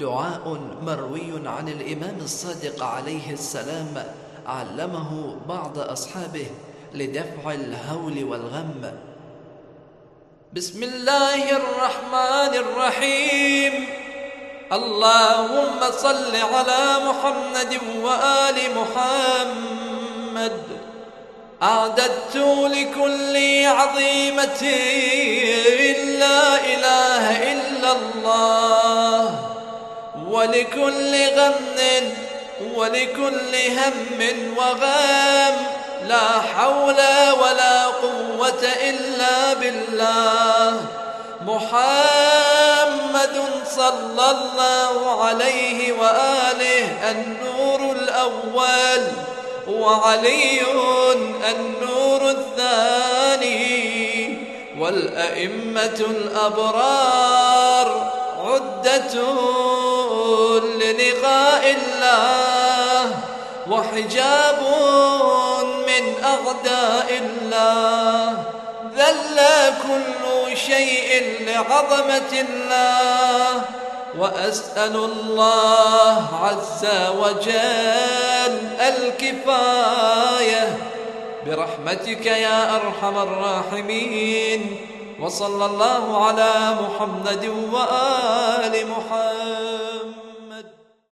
دعاء مروي عن الإمام الصادق عليه السلام علمه بعض أصحابه لدفع الهول والغم. بسم الله الرحمن الرحيم. اللهم صل على محمد وآل محمد. أعددت لكل عظيمة لا إله إلا الله، ولكل غم ولكل هم وغام، لا حول ولا قوة إلا بالله. محمد صلى الله عليه وآله النور الأول، وعلي النور الثاني، والأئمة الأبرار عدة للقاء الله، وحجاب من أعداء الله. ذل كل شيء لعظمة الله، وأسأل الله عز وجل الكفاية برحمتك يا أرحم الراحمين. وصلى الله على محمد وآل محمد.